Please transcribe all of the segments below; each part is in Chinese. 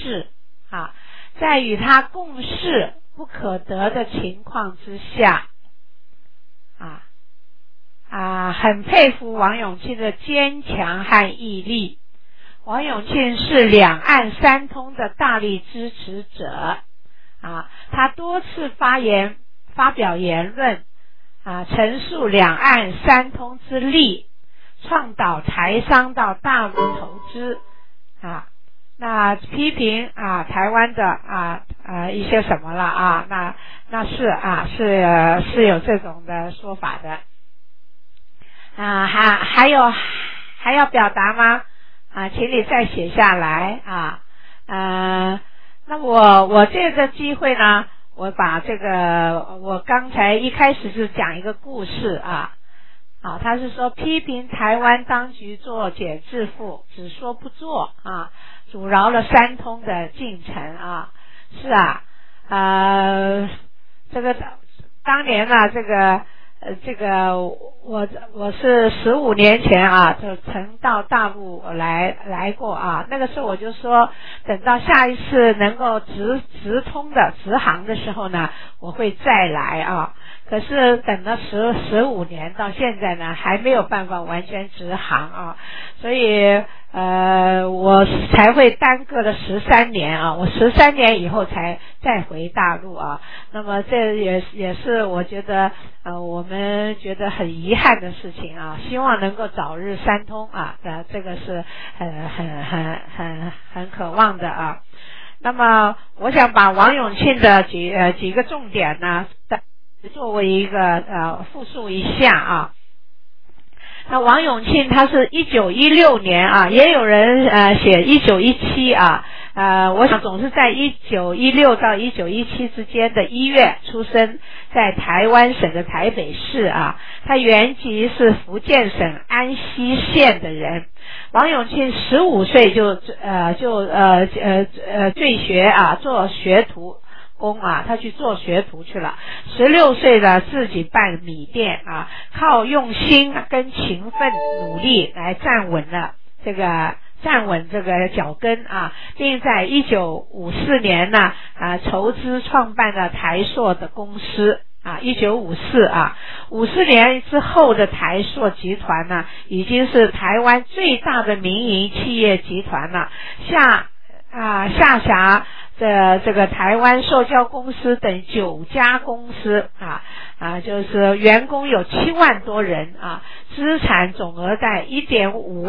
事啊，在与他共事不可得的情况之下很佩服王永庆的坚强和毅力。王永庆是两岸三通的大力支持者他多次发表言论陈述两岸三通之利，倡导台商到大陆投资那批评台湾的一些什么了那是有这种的说法的还要表达吗？请你再写下来那我这个机会呢，我把这个我刚才一开始是讲一个故事他是说批评台湾当局作茧自缚，只说不做阻挠了三通的进程是这个当年这个我是15年前就曾到大陆来过那个时候我就说等到下一次能够直通的直航的时候呢，我会再来可是等了15年到现在呢，还没有办法完全直航所以我才会耽搁了13年我13年以后才再回大陆那么这也是我觉得我们觉得很遗憾的事情希望能够早日三通这个是很渴望的那么我想把王永庆的几个重点呢作为一个复述一下那王永庆他是1916年也有人写1917我想总是在1916到1917之间的1月出生，在台湾省的台北市他原籍是福建省安溪县的人。王永庆15岁就退学做学徒工他去做学徒去了。16岁呢自己办米店靠用心跟勤奋努力来站稳这个脚跟并在1954年呢筹资创办了台塑的公司1954年之后的台塑集团呢已经是台湾最大的民营企业集团了，下辖这个台湾塑胶公司等9家公司就是员工有7万多人资产总额在1.5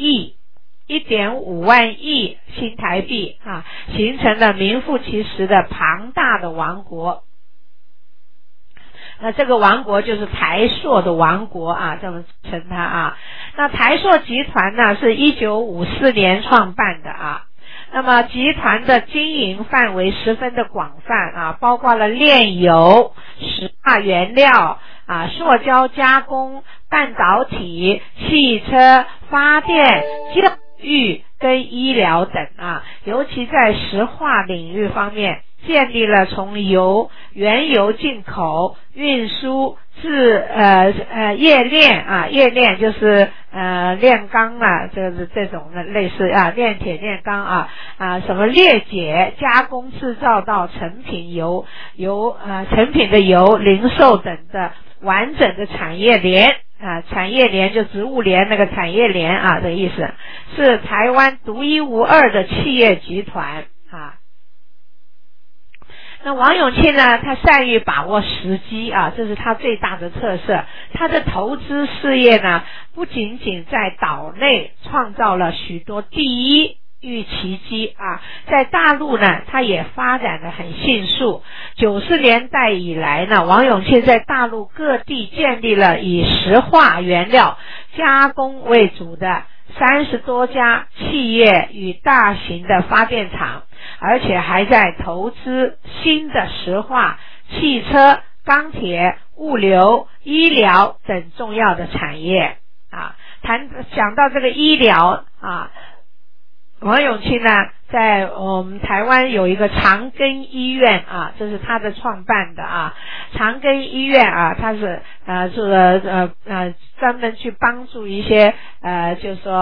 万亿新台币形成了名副其实的庞大的王国。那这个王国就是台塑的王国这么称它那台塑集团呢是1954年创办的那么集团的经营范围十分的广泛包括了炼油、石化原料塑胶加工、半导体、汽车、发电、教育跟医疗等尤其在石化领域方面建立了从原油进口、运输至冶炼就是炼钢这种的类似炼铁炼钢什么裂解加工制造到成品成品的油零售等的完整的产业链产业链就植物链那个产业链这个意思，是台湾独一无二的企业集团那王永庆呢，他善于把握时机这是他最大的特色。他的投资事业呢，不仅仅在岛内创造了许多第一遇奇迹在大陆呢，他也发展得很迅速。90年代以来呢，王永庆在大陆各地建立了以石化原料加工为主的30多家企业与大型的发电厂，而且还在投资新的石化、汽车、钢铁、物流、医疗等重要的产业讲到这个医疗王永庆呢，在我们台湾有一个长庚医院这是他的创办的长庚医院他是专门去帮助一些就是说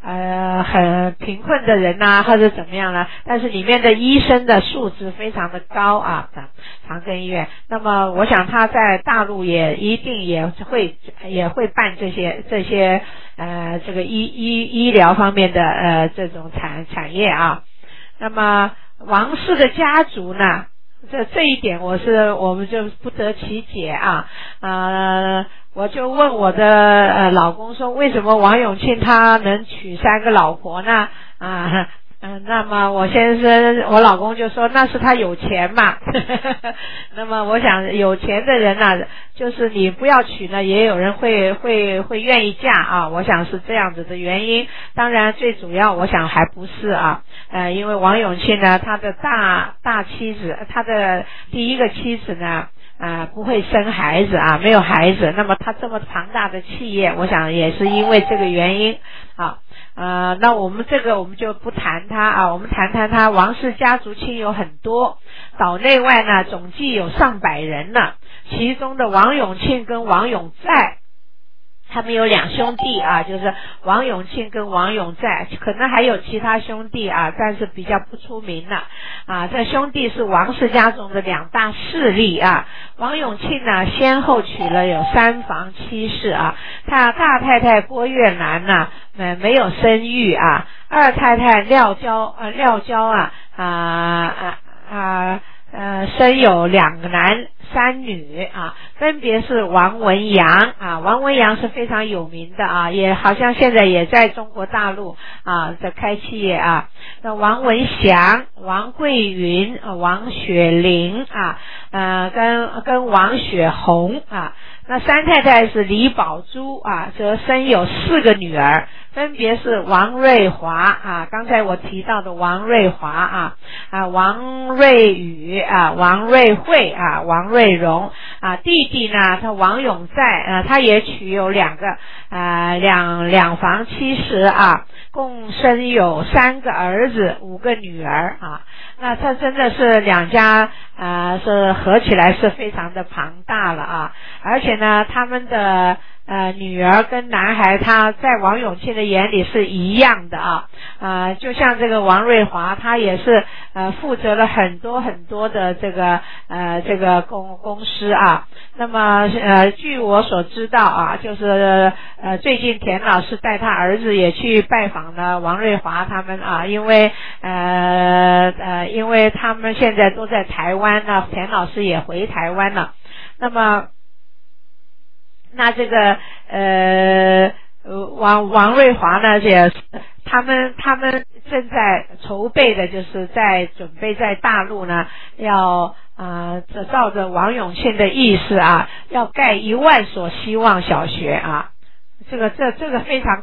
很贫困的人呐，或者怎么样呢？但是里面的医生的素质非常的高啊，长庚医院。那么我想他在大陆也一定也会办这些这个医疗方面的这种产业啊。那么王氏的家族呢，这一点我们就不得其解啊。我就问我的老公说，为什么王永庆他能娶3个老婆呢？那么我老公就说那是他有钱嘛。那么我想有钱的人呢，就是你不要娶呢，也有人会愿意嫁啊。我想是这样子的原因。当然最主要我想还不是啊，因为王永庆呢，他的大妻子，他的第一个妻子呢不会生孩子啊，没有孩子。那么他这么庞大的企业，我想也是因为这个原因啊。那我们就不谈他啊，我们谈他王氏家族亲友很多，岛内外呢总计有上百人呢，其中的王永庆跟王永在，他们有2兄弟啊，就是王永庆跟王永在，可能还有其他兄弟啊，但是比较不出名了啊。这兄弟是王氏家中的2大势力啊。王永庆呢，先后娶了有3房7室啊。他大太太郭月兰呢，没有生育啊。二太太廖娇生有2个男3女啊，分别是王文洋啊，王文洋是非常有名的啊，也好像现在也在中国大陆在开企业啊。那王文祥、王桂云、王雪玲跟王雪红啊。那三太太是李宝珠啊，则生有4个女儿，分别是王瑞华啊，刚才我提到的王瑞华王瑞宇王瑞慧王瑞荣弟弟呢，他王永在他也娶有2个两房7室共生有3个儿子5个女儿那他真的是2家是合起来是非常的庞大了而且呢他们的女儿跟男孩他在王永庆的眼里是一样的就像这个王瑞华，他也是负责了很多的这个公司那么据我所知道就是最近田老师带他儿子也去拜访了王瑞华他们因为他们现在都在台湾呢，田老师也回台湾了。那这个王瑞华呢，也他们正在筹备的，就是准备在大陆呢，要照着王永庆的意思要盖10000所希望小学这个非常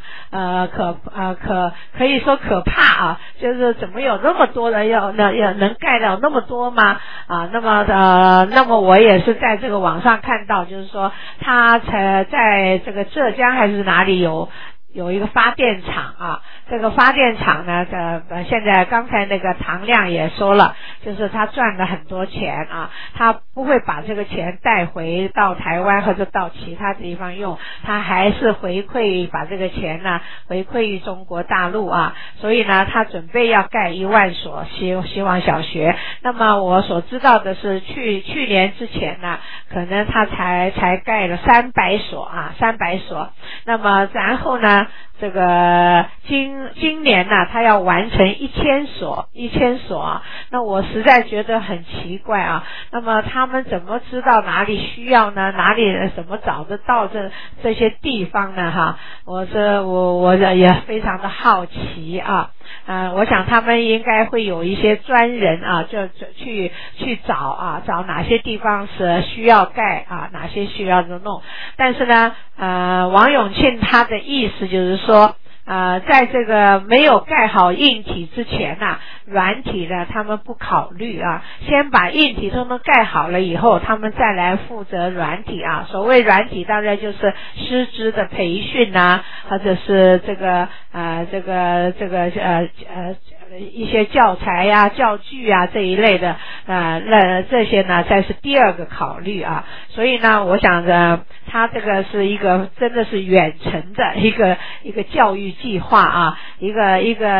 可以说可怕就是怎么有那么多人要能盖到那么多吗？那么我也是在这个网上看到，就是说他在这个浙江还是哪里有一个发电厂这个发电厂呢现在刚才那个唐亮也说了，就是他赚了很多钱他不会把这个钱带回到台湾或者到其他地方用，他还是把这个钱呢回馈于中国大陆所以呢他准备要盖10000所希望小学。那么我所知道的是去年之前呢，可能他才盖了300所300所。那么然后呢这个今年呢他要完成1000所那我实在觉得很奇怪那么他们怎么知道哪里需要呢？哪里怎么找得到这些地方呢我也非常的好奇我想他们应该会有一些专人就去找哪些地方是需要盖哪些需要弄。但是呢王永庆他的意思就是说在这个没有盖好硬体之前软体呢他们不考虑先把硬体都能盖好了以后，他们再来负责软体所谓软体当然就是师资的培训或者是这个一些教材教具这一类的。 那这些呢才是第二个考虑啊。所以呢，我想着他这个是一个真的是远程的一个教育计划啊，一个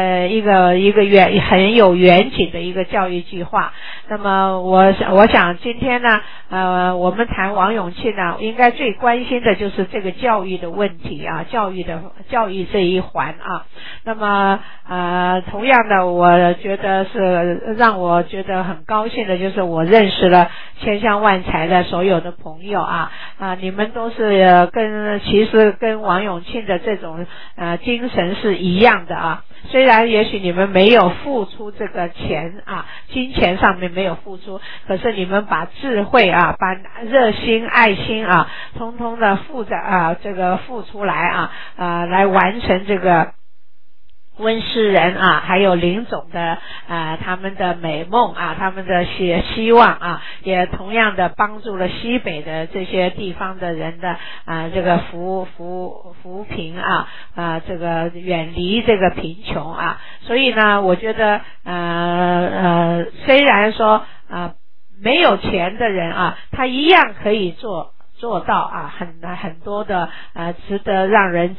很有远景的一个教育计划。那么我想今天呢，我们谈王永庆呢，应该最关心的就是这个教育的问题啊，教育这一环啊。那么同样的，我觉得是让我觉得很高兴的，就是我认识了千乡万才的所有的朋友啊，你们都是其实跟王永庆的这种精神是一样的啊。虽然也许你们没有付出这个钱啊，金钱上面没有付出，可是你们把智慧啊，把热心爱心啊，通通的付出来啊，来完成这个温师仁啊，还有林总的他们的美梦啊，他们的希望啊，也同样的帮助了西北的这些地方的人的这个扶贫啊，这个远离这个贫穷啊。所以呢，我觉得虽然说没有钱的人啊，他一样可以做到啊，很多的值得让人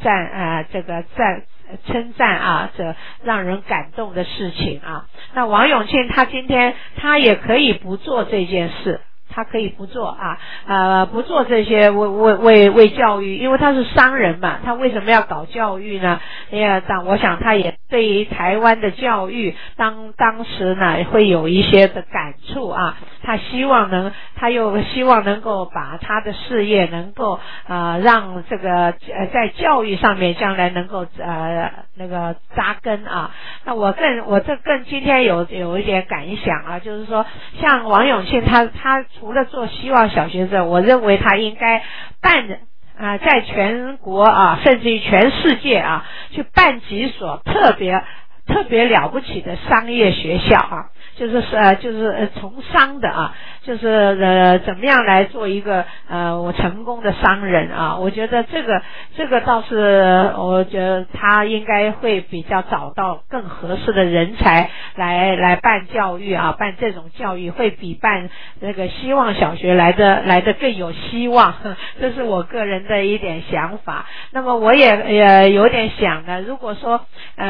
称赞啊，这让人感动的事情啊。那王永庆他今天他也可以不做这件事，他可以不做不做这些为教育，因为他是商人嘛，他为什么要搞教育呢？我想他也对于台湾的教育当时呢会有一些的感触啊，他又希望能够把他的事业能够让这个在教育上面将来能够那个扎根啊。那我今天有一点感想啊，就是说像王永庆他除了做希望小学生，我认为他应该在全国啊，甚至于全世界啊，去办几所特别了不起的商业学校啊，就是从商的啊，就是怎么样来做一个我成功的商人啊。我觉得这个倒是我觉得他应该会比较找到更合适的人才来办教育啊，办这种教育会比办那个希望小学来的更有希望，这是我个人的一点想法。那么我也有点想呢，如果说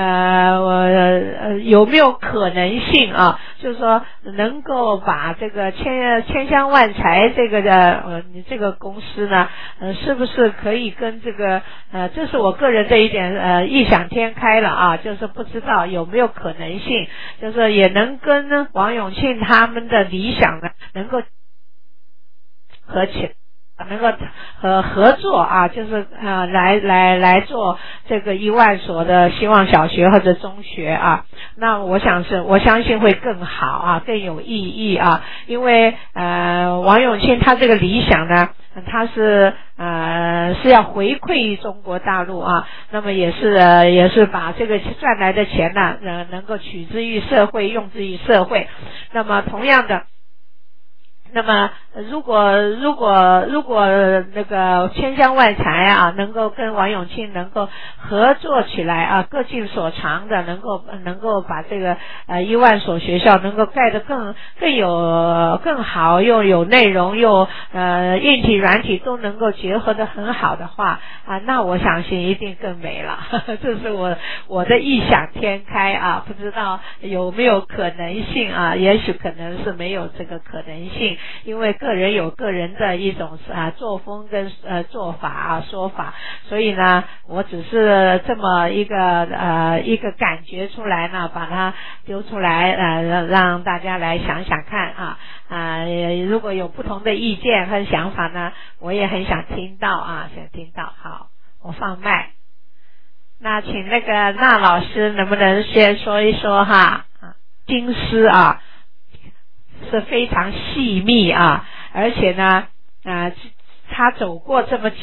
有没有可能性啊，就是说能够把这个千乡万才这个你这个公司呢是不是可以跟这个这是我个人的一点异想天开了啊，就是不知道有没有可能性，就是也能跟王永庆他们的理想呢能够合起来，能够合作啊，就是来做这个1万所的希望小学或者中学啊。那我相信会更好啊，更有意义啊。因为王永庆他这个理想呢，他是要回馈中国大陆啊，那么也是把这个赚来的钱呢能够取之于社会，用之于社会。那么同样的，那么如果那个千乡万才啊，能够跟王永庆能够合作起来啊，各尽所长的，能够把这个1万所学校能够盖得更好，又有内容，又硬体软体都能够结合得很好的话啊，那我相信一定更美了。这是我的异想天开啊，不知道有没有可能性啊？也许可能是没有这个可能性，因为个人有个人的一种作风跟做法啊说法，所以呢，我只是这么一个感觉出来呢，把它丢出来让大家来想想看啊如果有不同的意见和想法呢，我也很想听到啊，好，我放麦。那请那个那老师能不能先说一说哈？经师啊是非常细密啊，而且呢他走过这么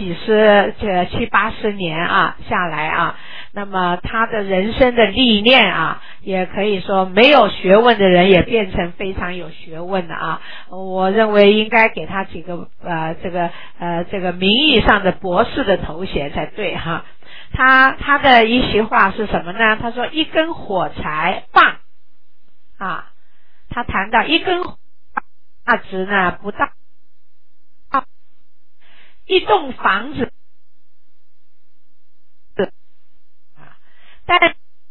70-80年啊下来啊，那么他的人生的历练啊，也可以说没有学问的人也变成非常有学问的啊。我认为应该给他几个这个名义上的博士的头衔才对哈。他的一席话是什么呢？他说一根火柴棒啊，他谈到一根火价值呢不到一栋房子但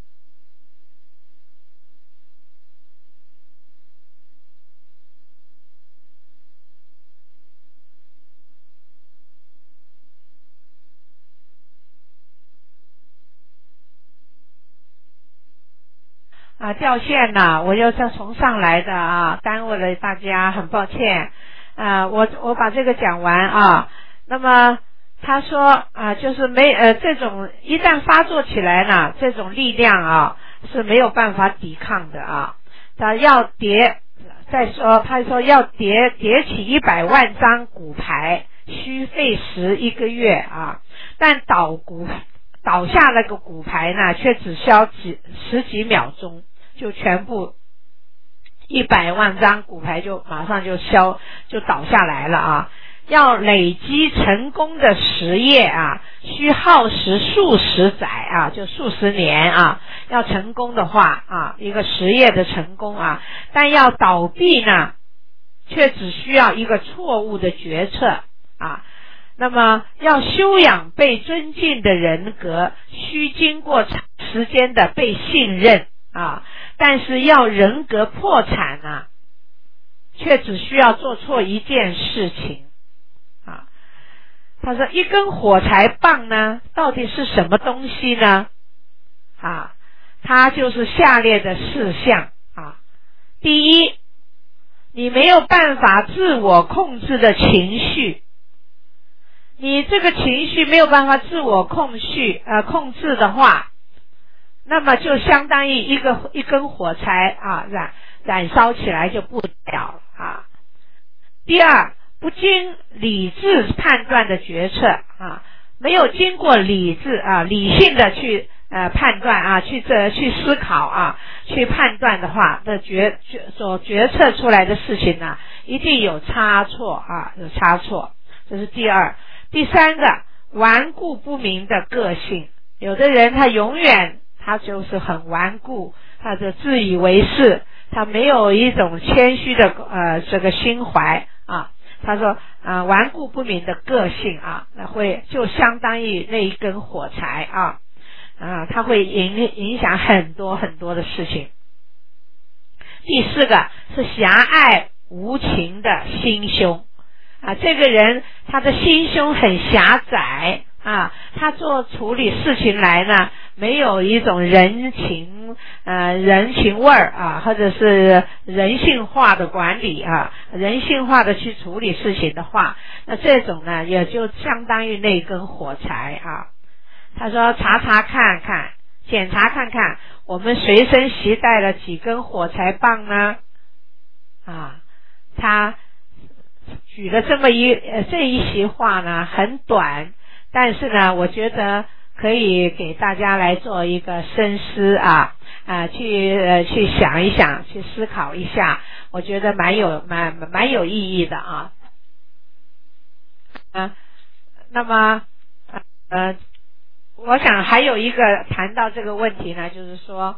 掉线了，我又再从上来的耽误了大家，很抱歉我把这个讲完那么他说就是这种一旦发作起来呢，这种力量是没有办法抵抗的他要他说要叠起100万张骨牌，需费时1个月但倒下那个骨牌呢，却只需要十几秒钟，就全部100万张骨牌就马上就倒下来了要累积成功的实业需耗时数十载就数十年要成功的话一个实业的成功但要倒闭呢，却只需要一个错误的决策那么要修养被尊敬的人格，需经过长时间的被信任但是要人格破产却只需要做错一件事情他说一根火柴棒呢到底是什么东西呢它就是下列的事项第一，你没有办法自我控制的情绪，你这个情绪没有办法自我控制的话，那么就相当于一根火柴燃烧起来就不了了第二，不经理智判断的决策没有经过理性的去判断去思考去判断的话所决策出来的事情呢，一定有差错有差错，这是第二。第三个，顽固不明的个性，有的人他就是很顽固，他就自以为是，他没有一种谦虚的这个心怀他说顽固不明的个性那会就相当于那一根火柴它会影响很多很多的事情。第四个是狭隘无情的心胸这个人他的心胸很狭窄他处理事情来呢，没有一种人情味或者是人性化的管理人性化的去处理事情的话，那这种呢也就相当于那根火柴他说检查看看我们随身携带了几根火柴棒呢他举了这一席话呢很短，但是呢我觉得可以给大家来做一个深思去想一想，去思考一下，我觉得蛮有意义的那么我想还有一个谈到这个问题呢，就是说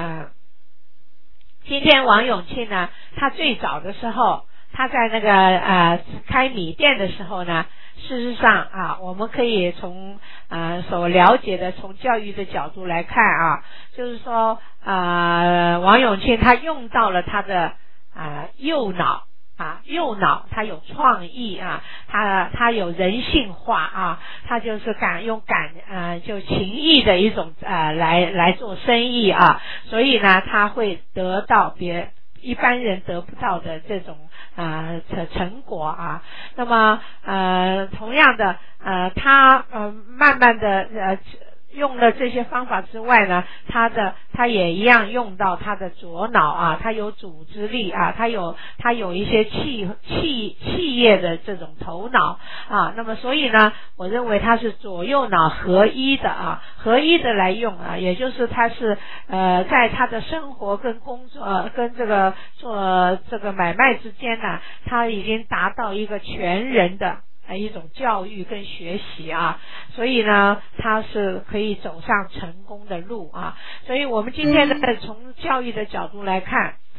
今天王永庆呢，他最早的时候他在那个开米店的时候呢，事实上我们可以从所了解的从教育的角度来看就是说王永庆他用到了他的右脑他有创意他有人性化他就是就情义的一种来做生意所以呢他会得到一般人得不到的这种成果那么同样的他慢慢的用了这些方法之外呢，他也一样用到他的左脑他有组织力他有一些企业的这种头脑那么所以呢，我认为他是左右脑合一的来用也就是他是在他的生活跟工作跟这个做这个买卖之间呢，他已经达到一个全人的一种教育跟学习所以呢他是可以走上成功的路所以我们今天呢从教育的角度来看，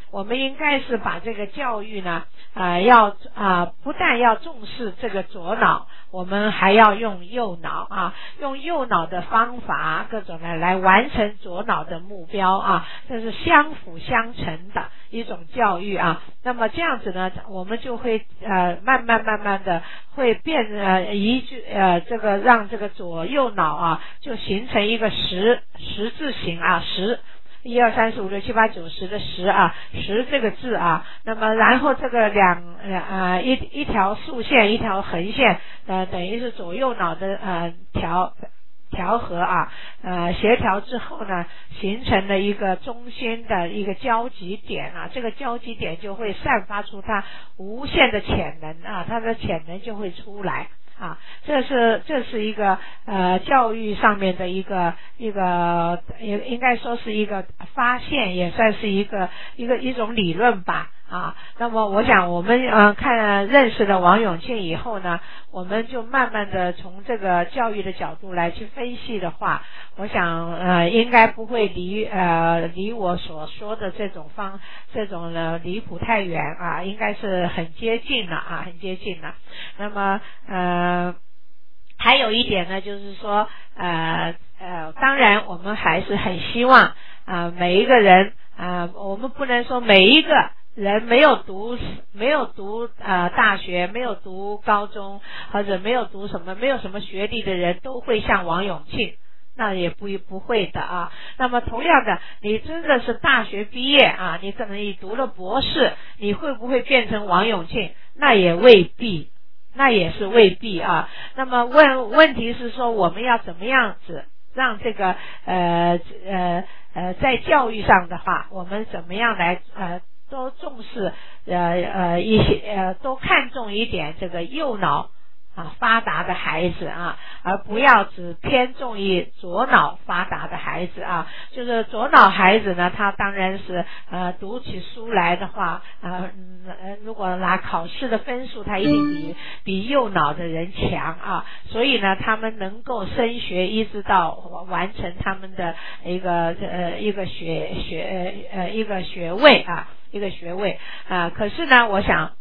我们应该是把这个教育呢要不但要重视这个左脑，我们还要用右脑用右脑的方法各种的来完成左脑的目标这是相辅相成的一种教育那么这样子呢，我们就会慢慢的会变这个让这个左右脑就形成一个十字形十1、2、3、4、5、6、7、8、9、10的10这个字那么然后这个一条竖线一条横线等于是左右脑的调和协调之后呢，形成了一个中心的一个交集点这个交集点就会散发出它无限的潜能它的潜能就会出来这是一个教育上面的一个也应该说是一个发现，也算是一种理论吧那么我想我们认识了王永庆以后呢，我们就慢慢的从这个教育的角度来去分析的话，我想应该不会离我所说的这种离谱太远应该是很接近了很接近了。那么还有一点呢，就是说当然我们还是很希望每一个人我们不能说每一个人没有读大学，没有读高中，或者没有读没有什么学历的人都会像王永庆，那也不会的那么同样的，你真的是大学毕业你可能你读了博士，你会不会变成王永庆？那也未必，那也是未必那么问题是说，我们要怎么样子让这个在教育上的话，我们怎么样来都重视一些都看重一点这个右脑发达的孩子而不要只偏重于左脑发达的孩子就是左脑孩子呢，他当然是读起书来的话如果拿考试的分数，他一定比右脑的人强所以呢，他们能够升学一直到完成他们的一个学位可是呢，我想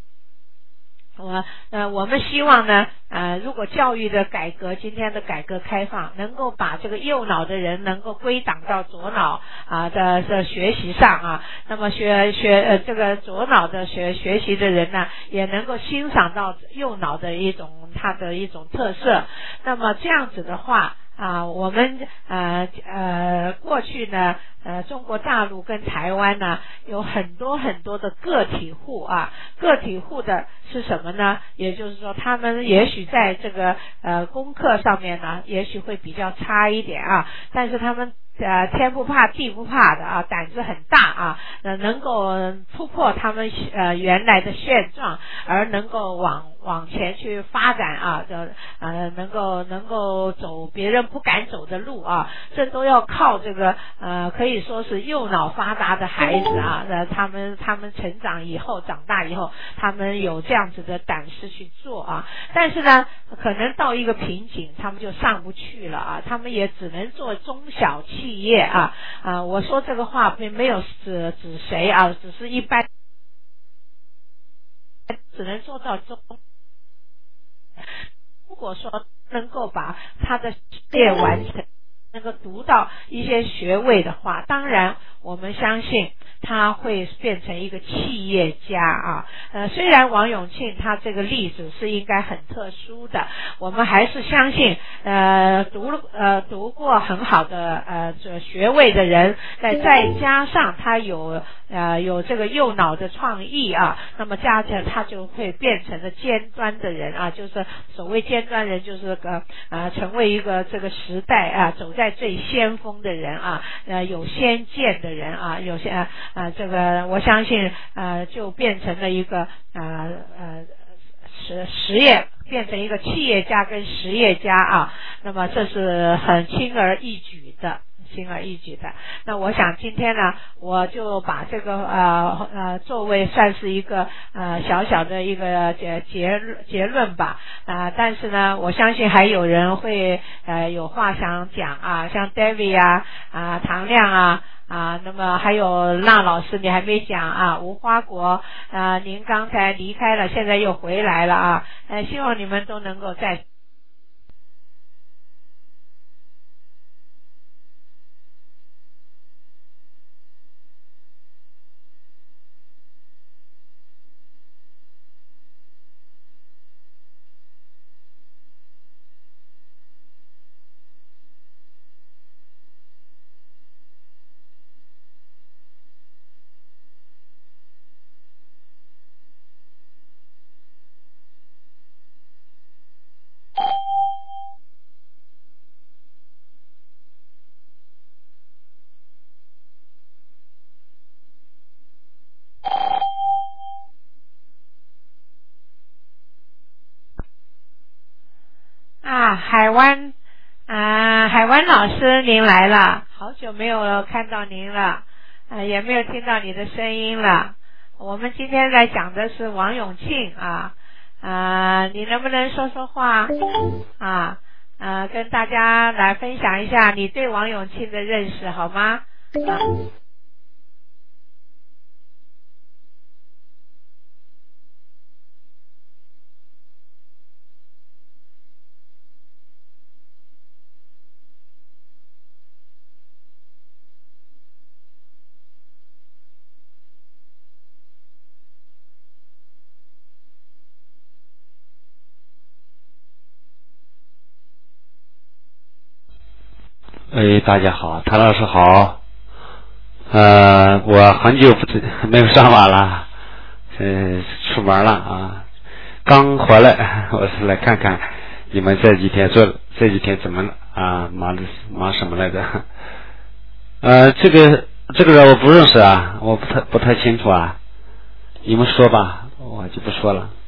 我们希望呢如果教育的改革，今天的改革开放能够把这个右脑的人能够归档到左脑的学习上那么这个左脑的学习的人呢，也能够欣赏到右脑的它的一种特色。那么这样子的话我们过去呢中国大陆跟台湾呢有很多的个体户个体户的是什么呢？也就是说，他们也许在这个功课上面呢，也许会比较差一点但是他们天不怕地不怕的胆子很大能够突破他们原来的现状，而能够往前去发展能够走别人不敢走的路这都要靠这个可以说是右脑发达的孩子他们成长大以后，他们有这样子的胆识去做但是呢，可能到一个瓶颈，他们就上不去了他们也只能做中小企业我说这个话并没有指谁只是一般只能做到中。如果说能够把他的事业完成，能够读到一些学位的话，当然我们相信他会变成一个企业家虽然王永庆他这个例子是应该很特殊的，我们还是相信读过很好的这学位的人，再加上他有这个右脑的创意那么加起来他就会变成了尖端的人就是所谓尖端人，就是成为一个这个时代走在最先锋的人有先见的人有些这个我相信就变成了一个实业，变成一个企业家跟实业家那么这是很轻而易举的， 轻而易举的。那我想今天呢，我就把这个座位算是一个小小的一个结论吧。但是呢，我相信还有人会有话想讲啊，像 David 唐亮那么还有那老师你还没讲无花果您刚才离开了，现在又回来了希望你们都能够再海湾老师您来了，好久没有看到您了也没有听到你的声音了。我们今天在讲的是王永庆你能不能说说话跟大家来分享一下你对王永庆的认识好吗？ 大家好，谭老师好。我很久没有上网了，出门了刚回来，我是来看看你们这几天怎么忙什么来着？这个人我不认识我不太清楚你们说吧，我就不说了。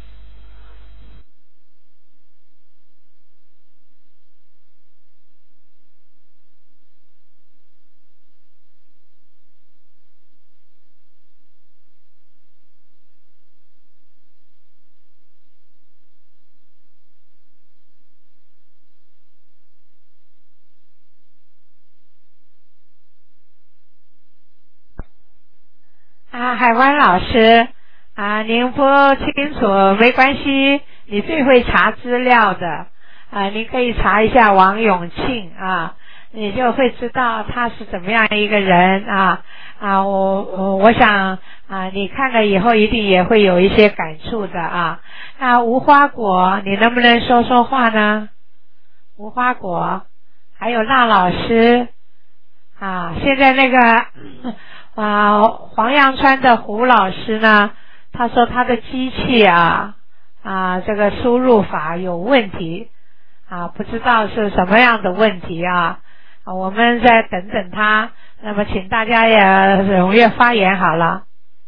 海湾老师您不清楚没关系，你最会查资料的您可以查一下王永庆你就会知道他是怎么样一个人我想你看了以后一定也会有一些感触的无花果你能不能说说话呢？无花果还有那老师现在那个黄杨川的胡老师呢，他说他的机器这个输入法有问题不知道是什么样的问题我们再等等他，那么请大家也踊跃发言好了。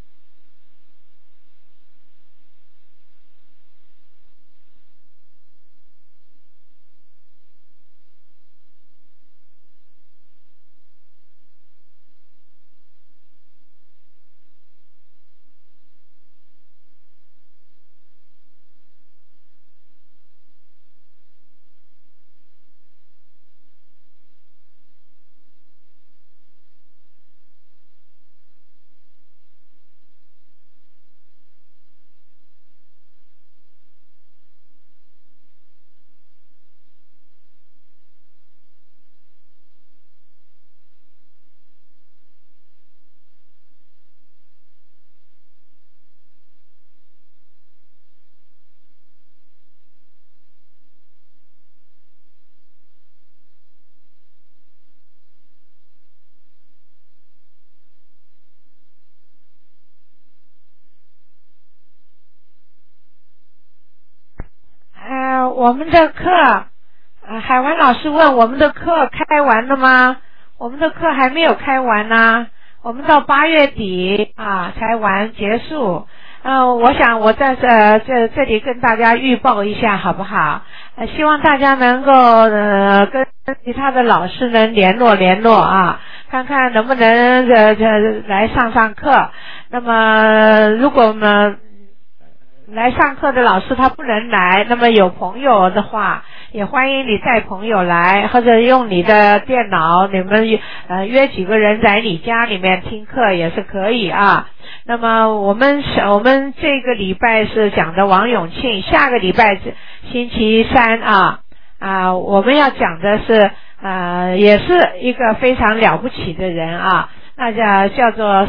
我们的课海湾老师问我们的课开完了吗？我们的课还没有开完我们到8月底才结束我想我在这里跟大家预报一下好不好？希望大家能够跟其他的老师能联络啊，看看能不能来上课。那么如果我们来上课的老师他不能来，那么有朋友的话也欢迎你带朋友来，或者用你的电脑，你们约几个人在你家里面听课也是可以啊。那么我们这个礼拜是讲的王永庆，下个礼拜星期三我们要讲的是也是一个非常了不起的人啊，那叫做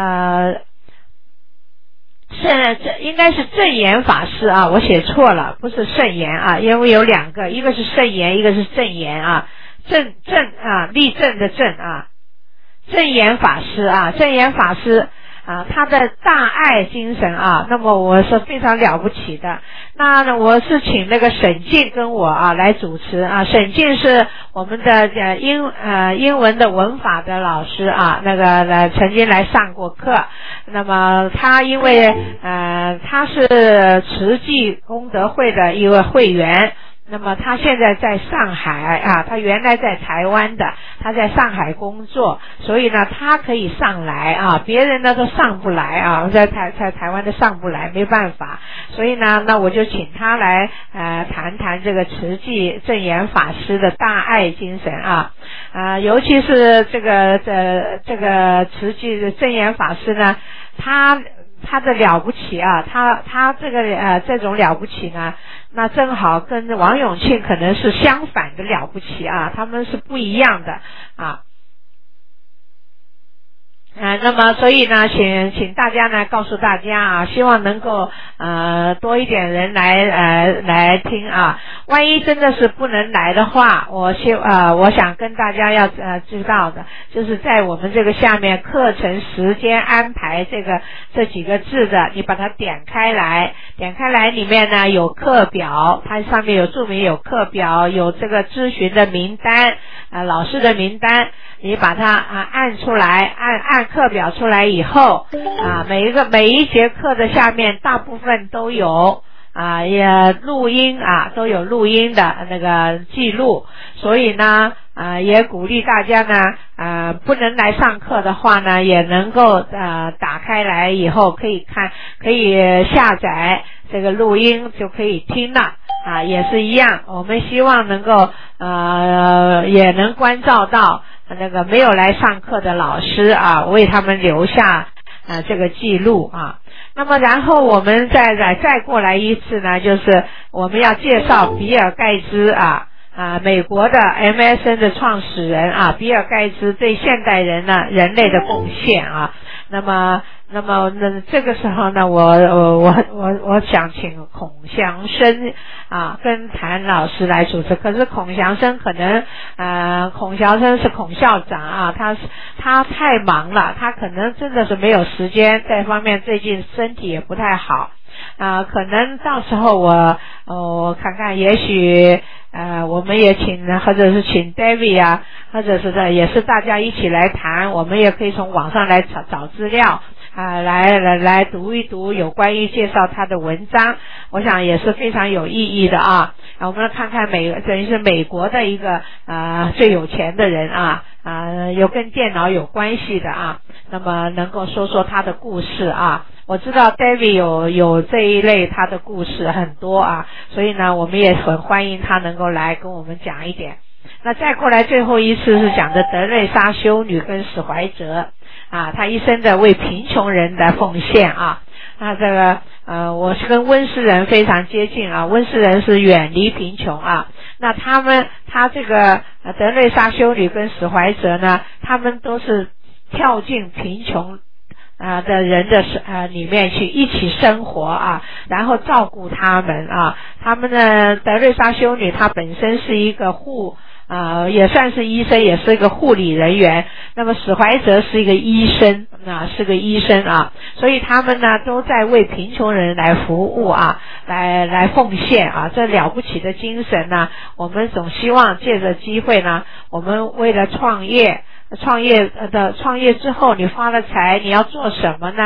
应该是正言法师啊，我写错了，不是圣言啊，因为有两个，一个是圣言，一个是正言啊，立正的正啊，正言法师啊，正言法师他的大爱精神啊，那么我是非常了不起的。那我是请那个沈静跟我来主持啊，沈静是我们的英文的文法的老师啊，那个曾经来上过课。那么他因为他是慈济功德会的一位会员。那么他现在在上海他原来在台湾的，他在上海工作，所以呢他可以上来别人呢都上不来在台湾的上不来，没办法，所以呢那我就请他来谈谈这个慈济正言法师的大爱精神尤其是这个慈济的正言法师呢，他的了不起他这种了不起呢，那正好跟王永庆可能是相反的了不起他们是不一样的那么所以呢请大家呢告诉大家希望能够多一点人来听万一真的是不能来的话，我想跟大家要知道的就是在我们这个下面课程时间安排这几个字的，你把它点开来里面呢有课表，它上面有注明有课表，有这个咨询的名单老师的名单，你把它按出来，按课表出来以后每一节课的下面大部分都有也录音都有录音的那个记录，所以呢也鼓励大家呢不能来上课的话呢，也能够打开来以后可以看，可以下载这个录音就可以听了也是一样，我们希望能够也能关照到那个没有来上课的老师为他们留下这个记录那么然后我们再过来一次呢，就是我们要介绍比尔盖茨美国的 MSN 的创始人比尔盖茨对现代人类的贡献那么这个时候呢，我想请孔祥生跟谭老师来主持，可是孔祥生可能孔祥生是孔校长他太忙了，他可能真的是没有时间，这方面最近身体也不太好可能到时候我看看，也许我们也或者是请 David 或者是也是大家一起来谈，我们也可以从网上来找资料来读一读有关于介绍他的文章，我想也是非常有意义的我们来看看等于是美国的一个最有钱的人有跟电脑有关系的那么能够说说他的故事我知道 David 有这一类他的故事很多所以呢我们也很欢迎他能够来跟我们讲一点。那再过来最后一次是讲的德瑞莎修女跟史怀哲他一生的为贫穷人的奉献那这个我是跟温斯人非常接近温斯人是远离贫穷那他这个德瑞莎修女跟史怀哲呢，他们都是跳进贫穷的人的里面去一起生活然后照顾他们他们的德瑞莎修女她本身是一个也算是医生，也是一个护理人员。那么史怀哲是一个医生是个医生所以他们呢都在为贫穷人来服务来奉献这了不起的精神呢，我们总希望借着机会呢，我们为了创业之后你发了财，你要做什么呢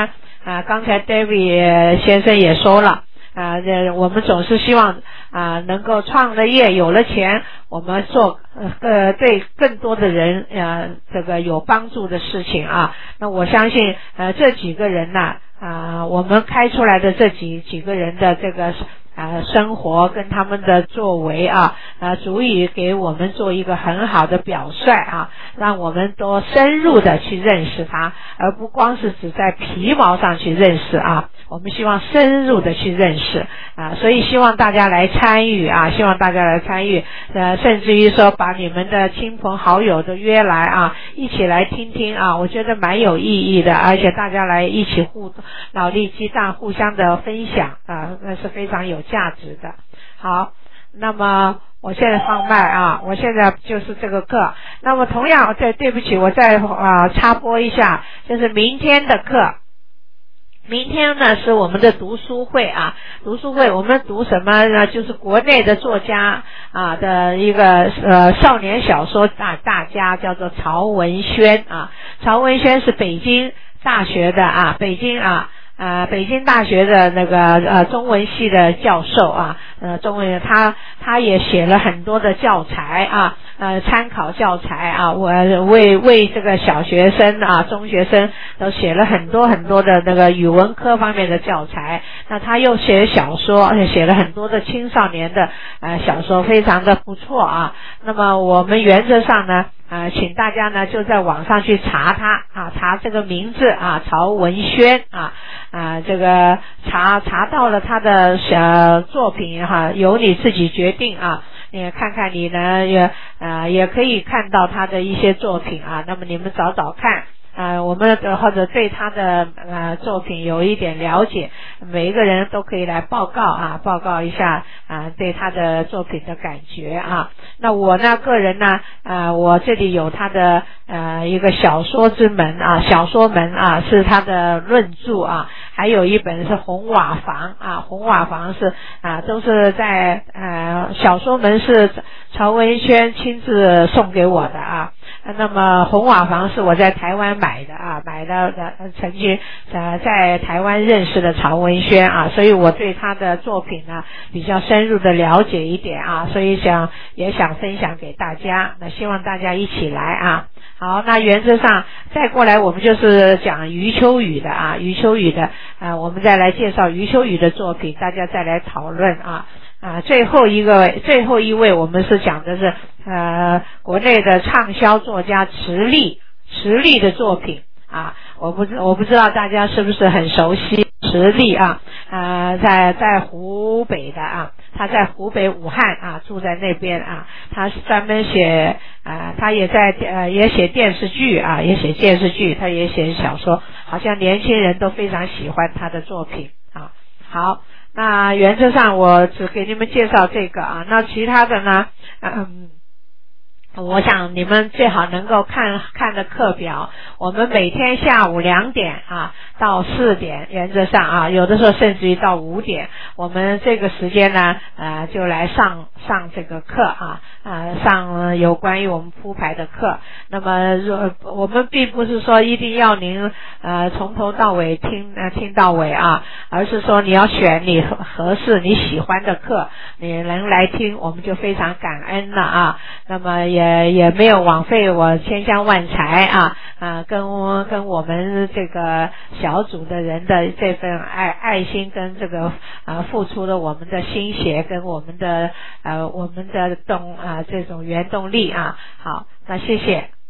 刚才 David 先生也说了我们总是希望能够创了业，有了钱，我们做对更多的人这个有帮助的事情啊。那我相信这几个人呢我们开出来的这几个人的这个生活跟他们的作为足以给我们做一个很好的表率让我们多深入的去认识他，而不光是只在皮毛上去认识我们希望深入的去认识所以希望大家来参与希望大家来参与甚至于说把你们的亲朋好友都约来一起来听听我觉得蛮有意义的，而且大家来一起脑力激荡，互相的分享那是非常有价值的。好，那么我现在放麦我现在就是这个课。那么同样对不起，我再插播一下，就是明天的课。明天呢是我们的读书会读书会我们读什么呢？就是国内的作家的一个少年小说大家，叫做曹文轩曹文轩是北京大学的北京大学的那个中文系的教授中文他也写了很多的教材参考教材我为这个小学生中学生都写了很多很多的那个语文科方面的教材。那他又写小说，写了很多的青少年的小说，非常的不错那么我们原则上呢请大家呢就在网上去查他查这个名字曹文轩这个查到了他的作品由你自己决定你看看你呢也可以看到他的一些作品那么你们找找看我们或者对他的作品有一点了解，每一个人都可以来报告一下对他的作品的感觉那我呢个人呢我这里有他的一个小说之门小说门是他的论著还有一本是红瓦房红瓦房是都是在小说门是曹文轩亲自送给我的那么红瓦房是我在台湾买的曾经在台湾认识的曹文轩所以我对他的作品呢比较深入的了解一点所以也想分享给大家，那希望大家一起来好，那原则上再过来我们就是讲余秋雨的余秋雨的我们再来介绍余秋雨的作品，大家再来讨论最后一位我们是讲的是国内的畅销作家池莉的作品我不知道大家是不是很熟悉池莉在湖北的他在湖北武汉住在那边他是专门写他也写电视剧也写电视剧，他也写小说，好像年轻人都非常喜欢他的作品好，那原则上我只给你们介绍这个那其他的呢我想你们最好能够看的课表，我们每天下午2点到4点，原则上有的时候甚至于到5点，我们这个时间呢就来上这个课上有关于我们铺排的课。那么我们并不是说一定要您从头到尾听到尾而是说你要选你合适你喜欢的课，你能来听我们就非常感恩了那么也没有枉费我千香万才跟我们这个小组的人的这份爱心跟这个付出了我们的心血跟我们的这种原动力好，那谢谢。